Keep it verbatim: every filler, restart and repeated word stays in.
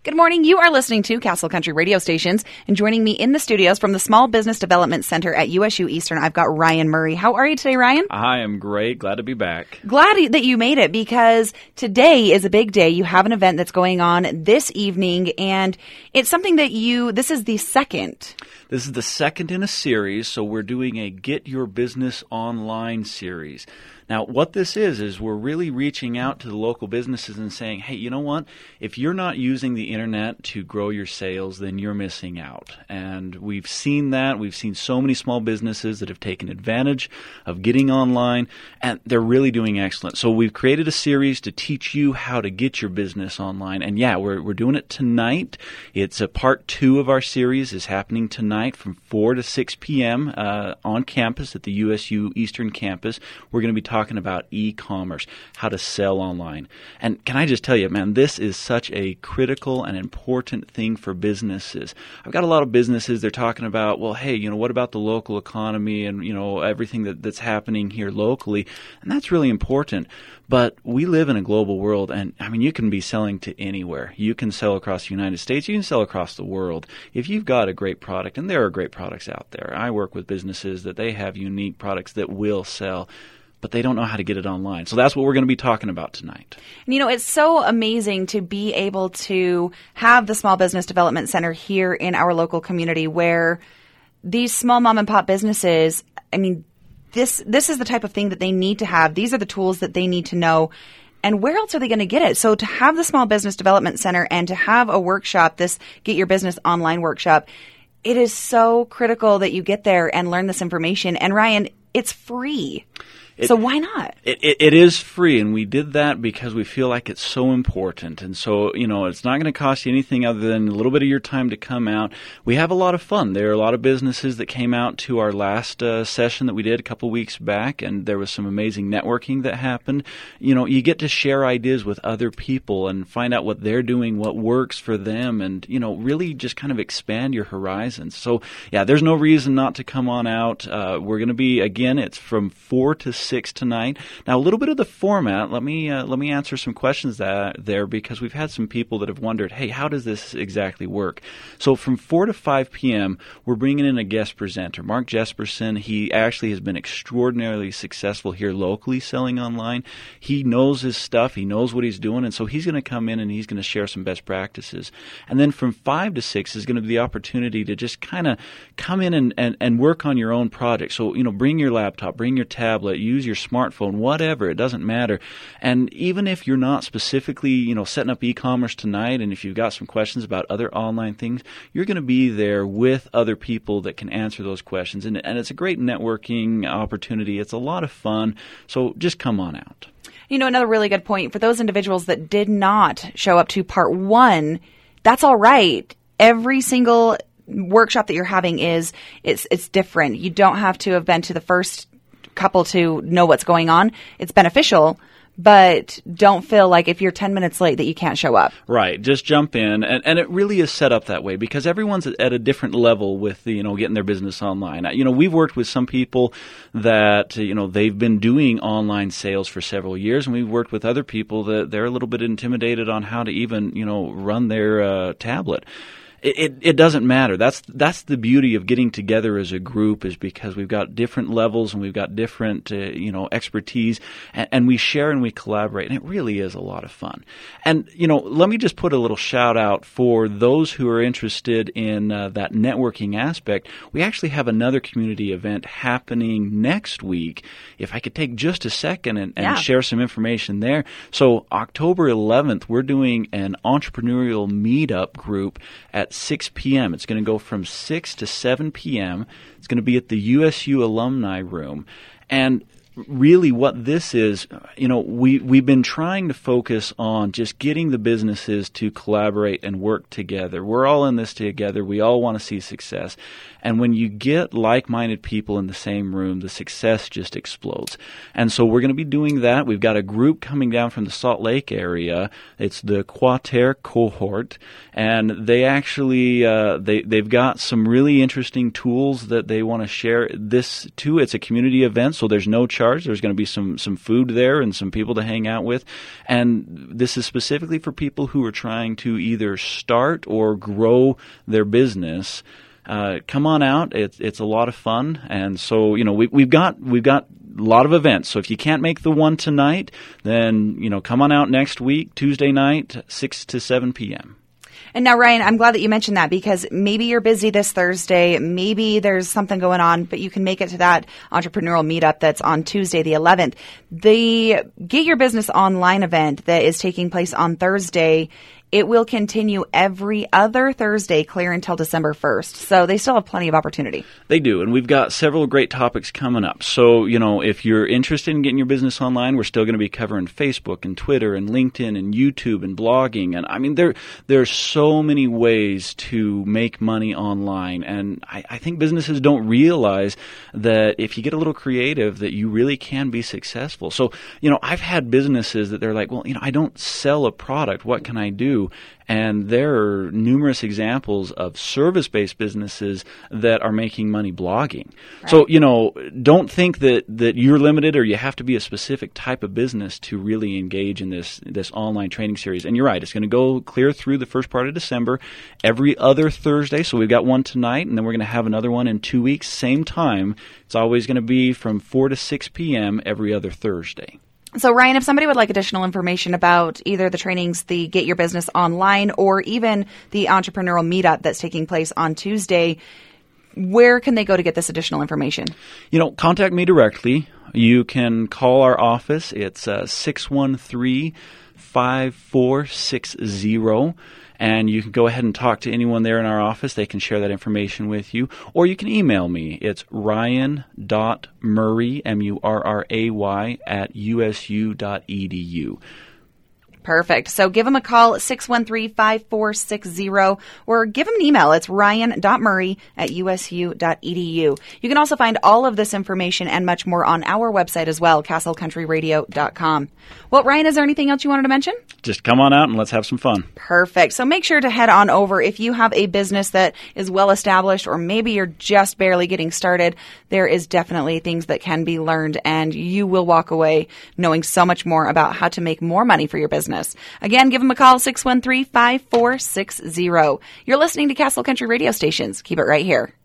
Good morning. You are listening to Castle Country Radio Stations, and joining me in the studios from the Small Business Development Center at U S U Eastern, I've got Ryan Murray. How are you today, Ryan? I am great. Glad to be back. Glad that you made it, because today is a big day. You have an event that's going on this evening, and it's something that you, this is the second. This is the second in a series, so we're doing a Get Your Business Online series. Now, what this is, is we're really reaching out to the local businesses and saying, hey, you know what? If you're not using the internet to grow your sales, then you're missing out. And we've seen that. We've seen so many small businesses that have taken advantage of getting online, and they're really doing excellent. So we've created a series to teach you how to get your business online. And yeah, we're we're doing it tonight. It's a part two of our series is happening tonight from four to six p.m. Uh, on campus at the U S U Eastern campus. We're going to be talking talking about e-commerce, how to sell online. And can I just tell you, man, this is such a critical and important thing for businesses. I've got a lot of businesses, they're talking about, well, hey, you know, what about the local economy and, you know, everything that, that's happening here locally? And that's really important. But we live in a global world, and I mean, you can be selling to anywhere. You can sell across the United States. You can sell across the world. If you've got a great product, and there are great products out there. I work with businesses that they have unique products that will sell, but they don't know how to get it online. So that's what we're going to be talking about tonight. And, you know, it's so amazing to be able to have the Small Business Development Center here in our local community, where these small mom and pop businesses, I mean, this this is the type of thing that they need to have. These are the tools that they need to know. And where else are they going to get it? So to have the Small Business Development Center and to have a workshop, this Get Your Business Online workshop, it is so critical that you get there and learn this information. And Ryan, it's free. It, so why not? It, it, it is free, and we did that because we feel like it's so important. And so, you know, it's not going to cost you anything other than a little bit of your time to come out. We have a lot of fun. There are a lot of businesses that came out to our last uh, session that we did a couple weeks back, and there was some amazing networking that happened. You know, you get to share ideas with other people and find out what they're doing, what works for them, and, you know, really just kind of expand your horizons. So, yeah, there's no reason not to come on out. Uh, we're going to be, again, it's from four to six tonight. Now, a little bit of the format. Let me uh, let me answer some questions that there, because we've had some people that have wondered, hey, how does this exactly work? So from four to five p.m., we're bringing in a guest presenter, Mark Jesperson. He actually has been extraordinarily successful here locally selling online. He knows his stuff. He knows what he's doing, and so he's going to come in and he's going to share some best practices. And then from five to six is going to be the opportunity to just kind of come in and, and, and work on your own project. So, you know, bring your laptop, bring your tablet, use your smartphone, whatever, it doesn't matter. And even if you're not specifically, you know, setting up e-commerce tonight, and if you've got some questions about other online things, you're going to be there with other people that can answer those questions. And, and it's a great networking opportunity. It's a lot of fun. So just come on out. You know, another really good point for those individuals that did not show up to part one, that's all right. Every single workshop that you're having is, it's, it's different. You don't have to have been to the first couple to know what's going on. It's beneficial, but don't feel like if you're ten minutes late that you can't show up. Right. Just jump in. And, and it really is set up that way because everyone's at a different level with, you know, getting their business online. You know, we've worked with some people that, you know, they've been doing online sales for several years, and we've worked with other people that they're a little bit intimidated on how to even, you know, run their uh, tablet. It, it it doesn't matter. That's that's the beauty of getting together as a group, is because we've got different levels and we've got different uh, you know expertise, and, and we share and we collaborate, and it really is a lot of fun. And you know, let me just put a little shout out for those who are interested in uh, that networking aspect. We actually have another community event happening next week. If I could take just a second and, and yeah. share some information there. So October eleventh, we're doing an entrepreneurial meetup group at six p.m. It's going to go from six to seven p.m. It's going to be at the U S U Alumni Room. And really what this is, you know, we, we've been trying to focus on just getting the businesses to collaborate and work together. We're all in this together. We all want to see success. And when you get like-minded people in the same room, the success just explodes. And so we're going to be doing that. We've got a group coming down from the Salt Lake area. It's the Quater cohort. And they actually, uh, they, they've got some really interesting tools that they want to share this too. It's a community event, so there's no charge charge. There's going to be some, some food there and some people to hang out with. And this is specifically for people who are trying to either start or grow their business. Uh, come on out. It's it's a lot of fun. And so, you know, we, we've got we've got a lot of events. So if you can't make the one tonight, then, you know, come on out next week, Tuesday night, six to seven p.m. And now, Ryan, I'm glad that you mentioned that, because maybe you're busy this Thursday, maybe there's something going on, but you can make it to that entrepreneurial meetup that's on Tuesday, the eleventh. The Get Your Business Online event that is taking place on Thursday, it will continue every other Thursday clear until December first. So they still have plenty of opportunity. They do, and we've got several great topics coming up. So, you know, if you're interested in getting your business online, we're still going to be covering Facebook and Twitter and LinkedIn and YouTube and blogging. And I mean, there there's so many ways to make money online. And I, I think businesses don't realize that if you get a little creative, that you really can be successful. So, you know, I've had businesses that they're like, well, you know, I don't sell a product. What can I do? And there are numerous examples of service-based businesses that are making money blogging. Right. So, you know, don't think that, that you're limited or you have to be a specific type of business to really engage in this, this online training series. And you're right, it's going to go clear through the first part of December, every other Thursday. So we've got one tonight, and then we're going to have another one in two weeks, same time. It's always going to be from four to six p.m. every other Thursday. So, Ryan, if somebody would like additional information about either the trainings, the Get Your Business Online, or even the entrepreneurial meetup that's taking place on Tuesday, where can they go to get this additional information? You know, contact me directly. You can call our office. It's uh, six one three, five four six zero. And you can go ahead and talk to anyone there in our office. They can share that information with you. Or you can email me. It's ryan dot murray, M U R R A Y, at U S U dot E D U. Perfect. So give them a call at six one three, five four six zero, or give them an email. It's ryan dot murray at U S U dot E D U. You can also find all of this information and much more on our website as well, castle country radio dot com. Well, Ryan, is there anything else you wanted to mention? Just come on out and let's have some fun. Perfect. So make sure to head on over. If you have a business that is well established, or maybe you're just barely getting started, there is definitely things that can be learned, and you will walk away knowing so much more about how to make more money for your business. Again, give them a call, six one three, five four six zero. You're listening to Castle Country Radio Stations. Keep it right here.